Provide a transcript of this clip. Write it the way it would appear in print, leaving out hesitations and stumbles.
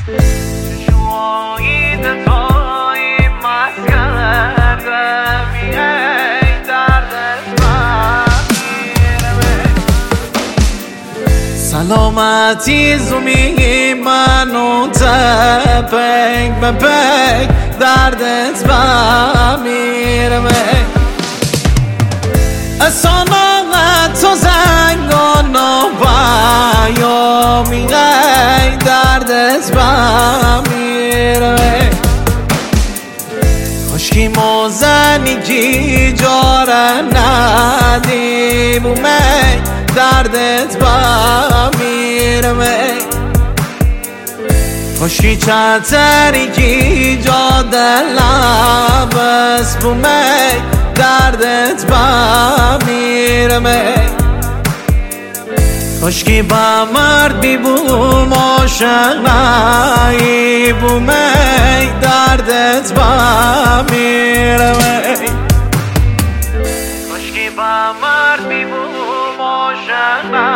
چشمایی دفاعی مسکر ای دردت بمیرم سلامتی زمی منو تپک بپک دردت بمیرم سلامت تو زنگانا بیامی ای دردت بمیرم خشکی موزنگی جاره ندی بومی دردت بمیرم خشکی چطرگی جاده لبس بومی دردت بمیرم خشکی با مرد بی بوم عاشق نایی بومی دردت بمیرم خشکی با مرد بی بوم عاشق